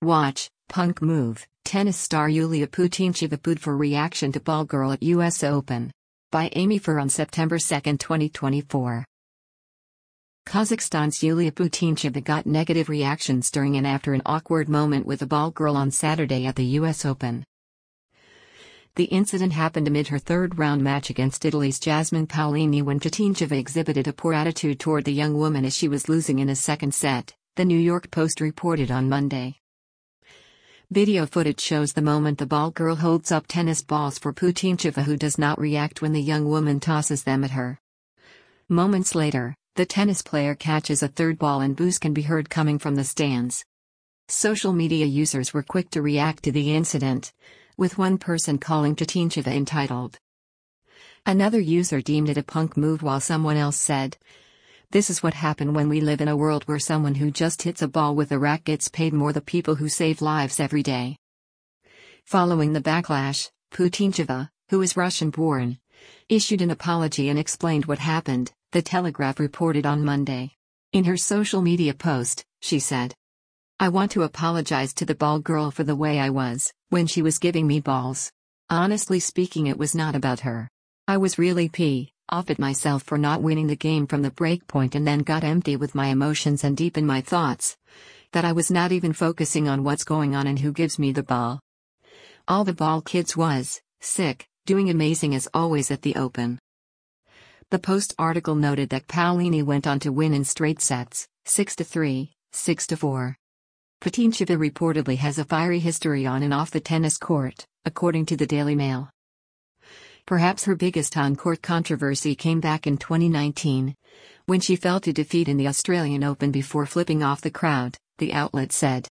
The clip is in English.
Watch, punk move, tennis star Yulia Putintseva booed for reaction to ball girl at US Open. By Amy Fur on September 2, 2024. Kazakhstan's Yulia Putintseva got negative reactions during and after an awkward moment with a ball girl on Saturday at the US Open. The incident happened amid her third-round match against Italy's Jasmine Paolini when Putintseva exhibited a poor attitude toward the young woman as she was losing in a second set, the New York Post reported on Monday. Video footage shows the moment the ball girl holds up tennis balls for Putintseva, who does not react when the young woman tosses them at her. Moments later, the tennis player catches a third ball and boos can be heard coming from the stands. Social media users were quick to react to the incident, with one person calling Putintseva entitled. Another user deemed it a punk move while someone else said, "This is what happened when we live in a world where someone who just hits a ball with a racket gets paid more than people who save lives every day." Following the backlash, Putintseva, who is Russian-born, issued an apology and explained what happened, The Telegraph reported on Monday. In her social media post, she said, "I want to apologize to the ball girl for the way I was when she was giving me balls. Honestly speaking, it was not about her. I was really off at myself for not winning the game from the break point and then got empty with my emotions and deep in my thoughts that I was not even focusing on what's going on and who gives me the ball. All the ball kids was sick, doing amazing as always at the Open." The Post article noted that Paolini went on to win in straight sets, 6-3, 6-4. Putintseva reportedly has a fiery history on and off the tennis court, according to the Daily Mail. Perhaps her biggest on-court controversy came back in 2019, when she fell to defeat in the Australian Open before flipping off the crowd, the outlet said.